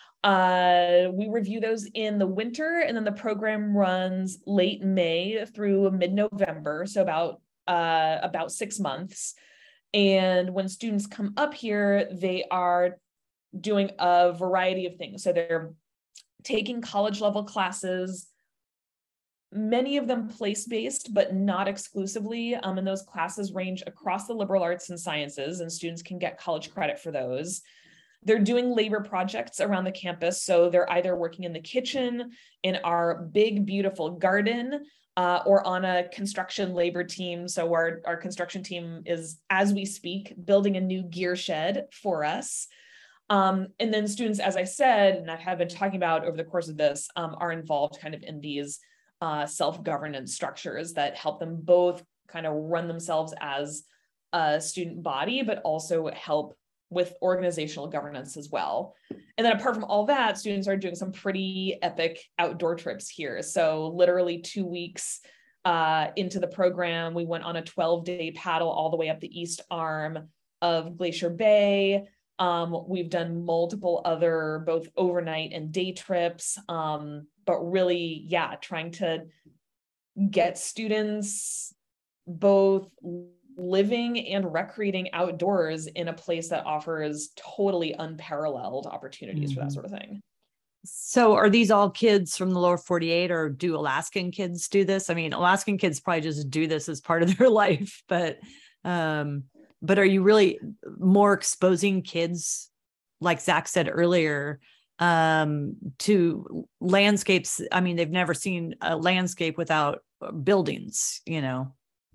Uh, we review those in the winter, and then the program runs late May through mid-November, so about Uh, about six months. And when students come up here, they are doing a variety of things. So they're taking college level classes, many of them place-based, but not exclusively. Um, and those classes range across the liberal arts and sciences, and students can get college credit for those. They're doing labor projects around the campus. So they're either working in the kitchen, in our big, beautiful garden, Uh, or on a construction labor team. So our, our construction team is, as we speak, building a new gear shed for us. Um, and then students, as I said, and I have been talking about over the course of this, um, are involved kind of in these uh, self-governance structures that help them both kind of run themselves as a student body, but also help with organizational governance as well. And then apart from all that, students are doing some pretty epic outdoor trips here. So literally two weeks uh, into the program, we went on a twelve day paddle all the way up the east arm of Glacier Bay. Um, we've done multiple other both overnight and day trips, um, but really, yeah, trying to get students both living and recreating outdoors in a place that offers totally unparalleled opportunities mm-hmm. for that sort of thing. So are these all kids from the lower forty-eight, or do Alaskan kids do this? I mean, Alaskan kids probably just do this as part of their life, but um, but are you really more exposing kids, like Zach said earlier, um, to landscapes? I mean, they've never seen a landscape without buildings, you know?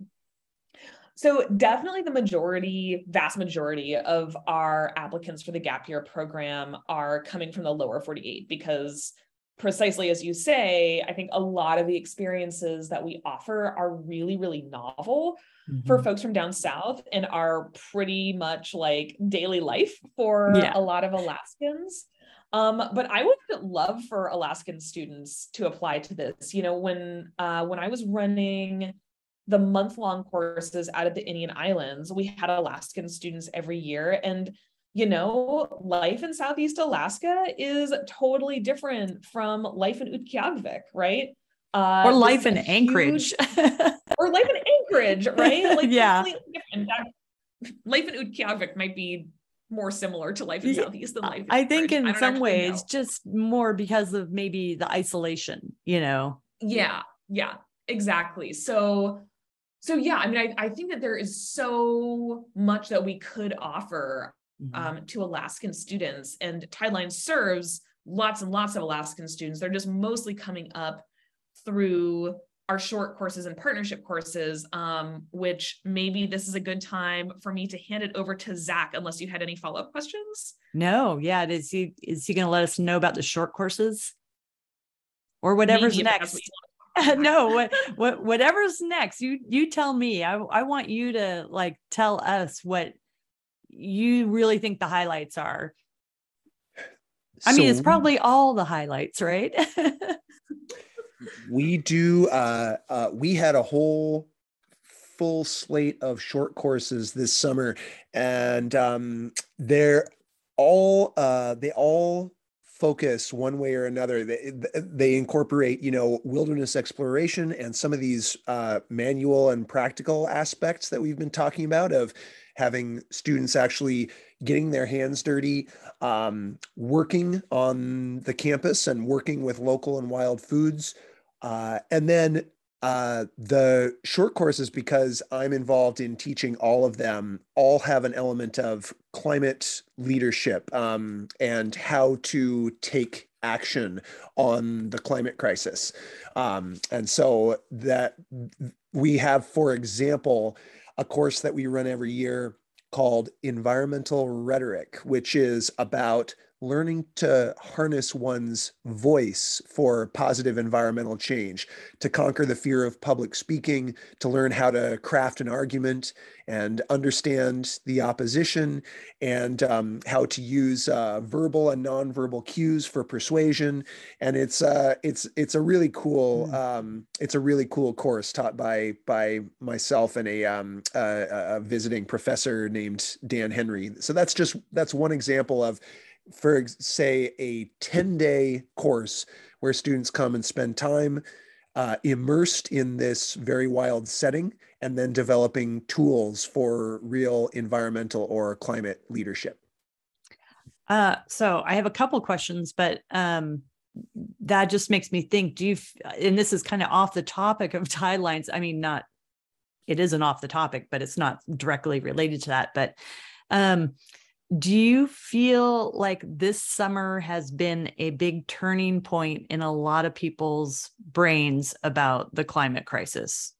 So definitely the majority, vast majority of our applicants for the gap year program are coming from the lower forty-eight, because precisely as you say, I think a lot of the experiences that we offer are really, really novel mm-hmm. for folks from down south and are pretty much like daily life for yeah. a lot of Alaskans. Um, but I would love for Alaskan students to apply to this. You know, when uh, when I was running the month-long courses out of the Indian Islands, we had Alaskan students every year. And, you know, life in Southeast Alaska is totally different from life in Utqiagvik, right? Uh, or life in Anchorage. Huge, or life in Anchorage, right? Like, yeah. In fact, life in Utqiagvik might be more similar to life in Southeast than life in I think in I some ways, know. just more because of maybe the isolation, you know? Yeah, yeah, exactly. So So yeah, I mean, I, I think that there is so much that we could offer mm-hmm. um, to Alaskan students, and Tideline serves lots and lots of Alaskan students. They're just mostly coming up through our short courses and partnership courses, um, which maybe this is a good time for me to hand it over to Zach, unless you had any follow-up questions. No, yeah. Is he, is he going to let us know about the short courses or whatever's maybe next? No, what, what, whatever's next, you, you tell me. I, I want you to like tell us what you really think the highlights are. I so, mean, it's probably all the highlights, right? we do. Uh, uh, we had a whole full slate of short courses this summer, and um, they're all uh, they all. focus one way or another. They, they incorporate, you know, wilderness exploration and some of these uh, manual and practical aspects that we've been talking about, of having students actually getting their hands dirty, um, working on the campus and working with local and wild foods. Uh, and then Uh, the short courses, because I'm involved in teaching all of them, all have an element of climate leadership um, and how to take action on the climate crisis. Um, and so that we have, for example, a course that we run every year called Environmental Rhetoric, which is about learning to harness one's voice for positive environmental change, to conquer the fear of public speaking, to learn how to craft an argument and understand the opposition, and um, how to use uh, verbal and nonverbal cues for persuasion. And it's uh, it's it's a really cool um, it's a really cool course taught by by myself and a, um, a, a visiting professor named Dan Henry. So that's just that's one example of, for say, a ten day course where students come and spend time uh, immersed in this very wild setting, and then developing tools for real environmental or climate leadership. Uh, so I have a couple questions, but um, that just makes me think, do you, and this is kind of off the topic of Tidelines. I mean, not, it isn't off the topic, but it's not directly related to that. But um, do you feel like this summer has been a big turning point in a lot of people's brains about the climate crisis?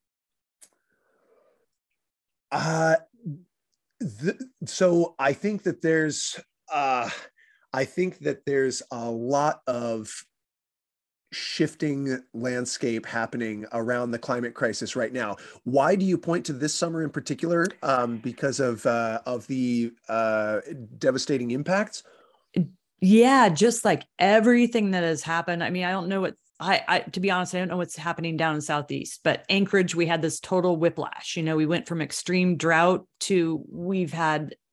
Uh, th- so I think that there's, uh, I think that there's a lot of shifting landscape happening around the climate crisis right now. Why do you point to this summer in particular? Um, because of uh, of the uh, devastating impacts? Yeah, just like everything that has happened. I mean, I don't know what I, I to be honest, I don't know what's happening down in Southeast, but Anchorage, we had this total whiplash. You know, we went from extreme drought to we've had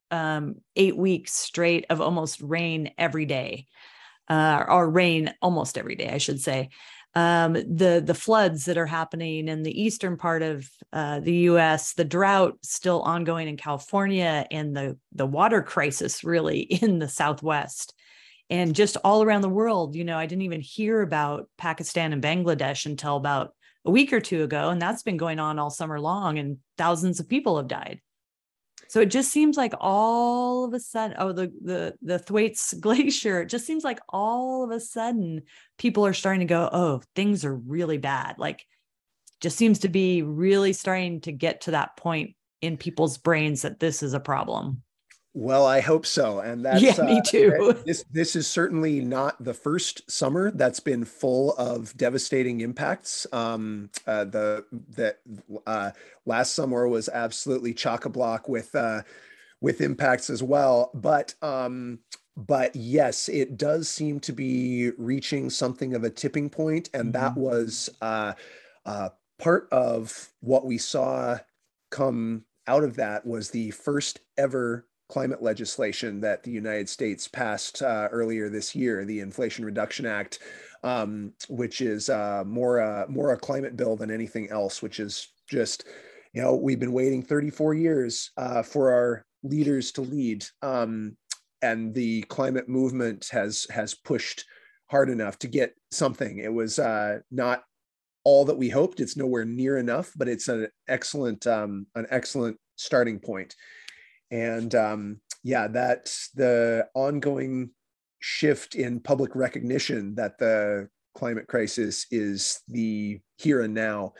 um, eight weeks straight of almost rain every day, uh, or rain almost every day, I should say. Um, the the floods that are happening in the eastern part of uh, the U S, the drought still ongoing in California, and the the water crisis really in the Southwest, and just all around the world. You know, I didn't even hear about Pakistan and Bangladesh until about a week or two ago, and that's been going on all summer long, and thousands of people have died. So it just seems like all of a sudden, oh, the the the Thwaites Glacier, it just seems like all of a sudden people are starting to go, oh, things are really bad. Like, just seems to be really starting to get to that point in people's brains that this is a problem. Well, I hope so. And that's, yeah, me too. Uh, this, this is certainly not the first summer that's been full of devastating impacts. Um, uh, the, the uh, last summer was absolutely chock-a-block with, uh, with impacts as well. But, um, but yes, it does seem to be reaching something of a tipping point. And mm-hmm. that was uh, uh, part of what we saw come out of that was the first ever climate legislation that the United States passed uh, earlier this year, the Inflation Reduction Act, um, which is uh, more uh, more a climate bill than anything else, which is just, you know, we've been waiting thirty-four years uh, for our leaders to lead, um, and the climate movement has has pushed hard enough to get something. It was uh, not all that we hoped. It's nowhere near enough, but it's an excellent um, an excellent starting point. And um, yeah, that's the ongoing shift in public recognition that the climate crisis is the here and now,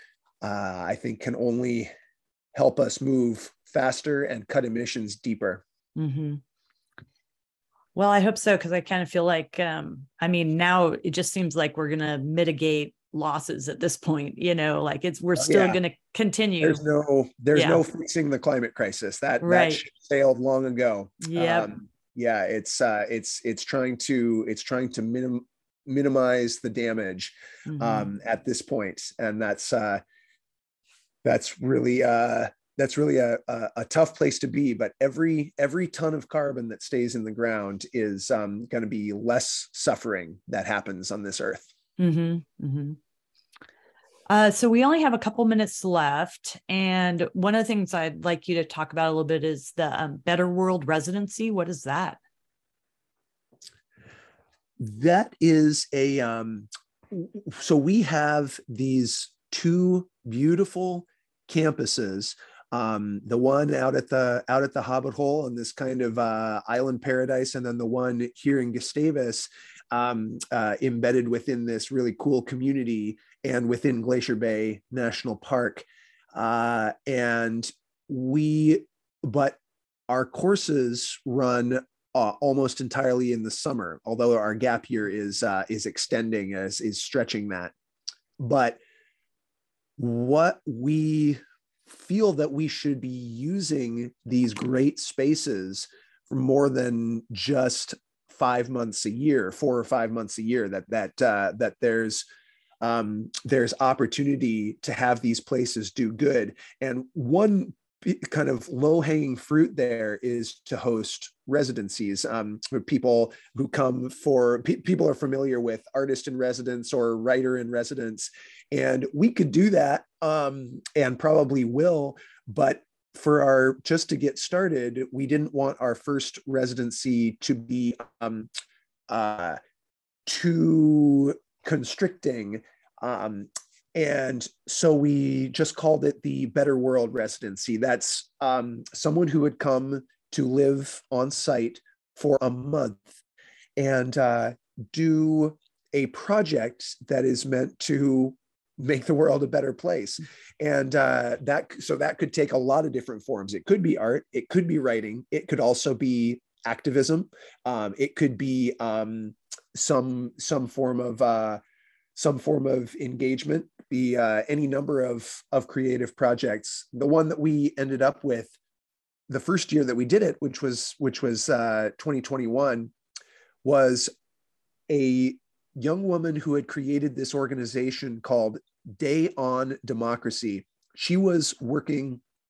uh, I think can only help us move faster and cut emissions deeper. Mm-hmm. Well, I hope so, because I kind of feel like, um, I mean, now it just seems like we're going to mitigate losses at this point, you know, like it's, we're still yeah. going to continue. There's no, there's yeah. no fixing the climate crisis. That, right. that ship sailed long ago. Yeah. Um, yeah. It's, uh, it's, it's trying to, it's trying to minim, minimize the damage, mm-hmm. um, at this point. And that's, uh, that's really, uh, that's really a, a, a tough place to be, but every, every ton of carbon that stays in the ground is, um, going to be less suffering that happens on this earth. Mm-hmm, mm-hmm. Uh, so we only have a couple minutes left. And one of the things I'd like you to talk about a little bit is the um, Better World Residency. What is that? That is a, um, so we have these two beautiful campuses. Um, the one out at the out at the Hobbit Hole in this kind of uh, island paradise, and then the one here in Gustavus, um, uh, embedded within this really cool community and within Glacier Bay National Park. Uh, and we, but our courses run uh, almost entirely in the summer, although our gap year is uh, is extending, as is stretching that. But what we feel that we should be using these great spaces for more than just five months a year, four or five months a year, that that uh, that there's um, there's opportunity to have these places do good. And one kind of low-hanging fruit there is to host residencies, um, for people who come for, pe- people are familiar with artist in residence or writer in residence. And we could do that, um, and probably will, but for our, just to get started, we didn't want our first residency to be um, uh, too constricting. Um, and so we just called it the Better World Residency. That's um, someone who would come to live on site for a month and uh, do a project that is meant to make the world a better place. And uh, that, so that could take a lot of different forms. It could be art, it could be writing, it could also be activism. Um, it could be um, some, some form of, uh, some form of engagement, be uh, any number of, of creative projects. The one that we ended up with the first year that we did it, which was, which was uh, twenty twenty-one, was a young woman who had created this organization called Day on Democracy. She was working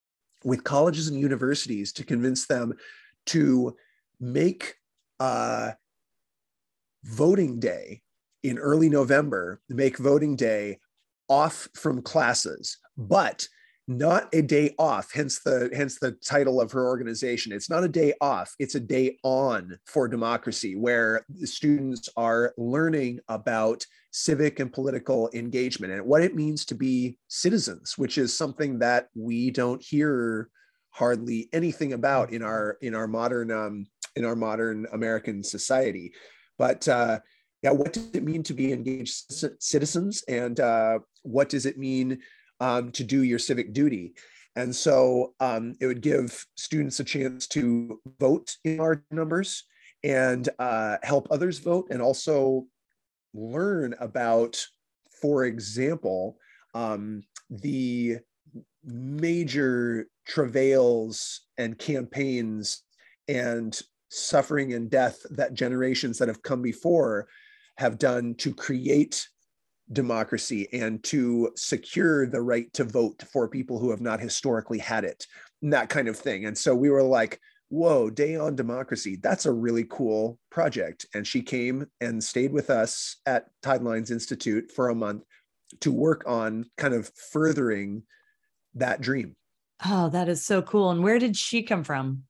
with colleges and universities to convince them to make uh, voting day in early November, make voting day off from classes, but not a day off, hence the hence the title of her organization. It's not a day off, it's a day on for democracy, where the students are learning about civic and political engagement and what it means to be citizens, which is something that we don't hear hardly anything about in our in our modern um, in our modern American society. But uh, yeah, what does it mean to be engaged c- citizens, and uh, what does it mean Um, to do your civic duty? And so um, it would give students a chance to vote in large numbers and uh, help others vote, and also learn about, for example, um, the major travails and campaigns and suffering and death that generations that have come before have done to create democracy and to secure the right to vote for people who have not historically had it, and that kind of thing. And so we were like, whoa, Day on Democracy, that's a really cool project. And she came and stayed with us at Tidelines Institute for a month to work on kind of furthering that dream. Oh, that is so cool. And where did she come from?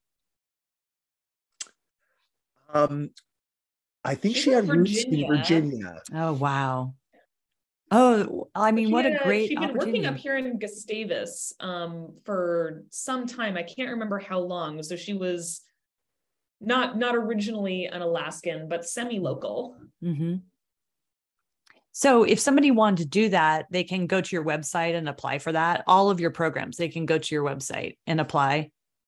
Um, I think She's she had from roots in Virginia. Virginia. Oh, wow. Oh, I mean, She what a had, uh, great she'd been opportunity. working up here in Gustavus um, for some time. I can't remember how long. So she was not not originally an Alaskan, but semi-local. Mm-hmm. So if somebody wanted to do that, they can go to your website and apply for that. All of your programs, they can go to your website and apply.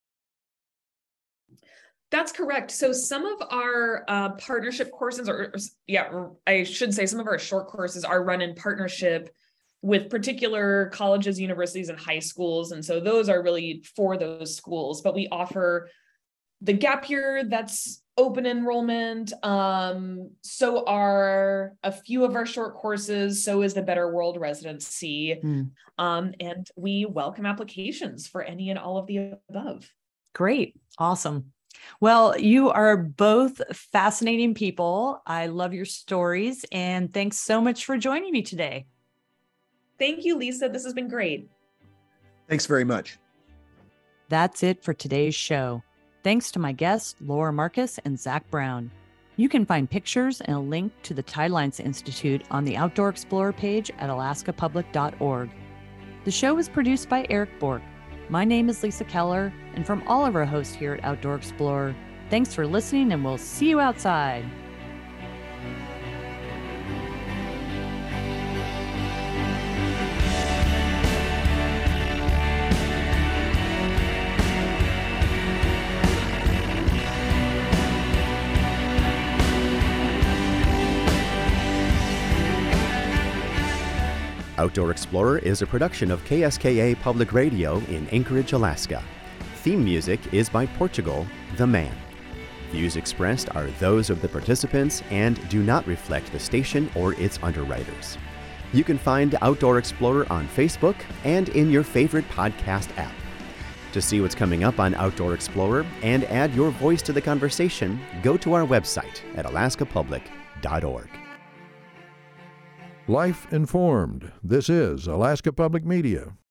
That's correct. So some of our uh, partnership courses, or yeah, I should say some of our short courses are run in partnership with particular colleges, universities, and high schools. And so those are really for those schools, but we offer the gap year that's open enrollment. Um, so are a few of our short courses. So is the Better World residency. Mm. Um, and we welcome applications for any and all of the above. Great. Awesome. Well, you are both fascinating people. I love your stories, and thanks so much for joining me today. Thank you, Lisa. This has been great. Thanks very much. That's it for today's show. Thanks to my guests, Laura Marcus and Zach Brown. You can find pictures and a link to the Tidelines Institute on the Outdoor Explorer page at alaska public dot org. The show was produced by Eric Bork. My name is Lisa Keller, and from all of our hosts here at Outdoor Explorer, thanks for listening, and we'll see you outside. Outdoor Explorer is a production of K S K A Public Radio in Anchorage, Alaska. Theme music is by Portugal, The Man. Views expressed are those of the participants and do not reflect the station or its underwriters. You can find Outdoor Explorer on Facebook and in your favorite podcast app. To see what's coming up on Outdoor Explorer and add your voice to the conversation, go to our website at alaska public dot org. Life informed. This is Alaska Public Media.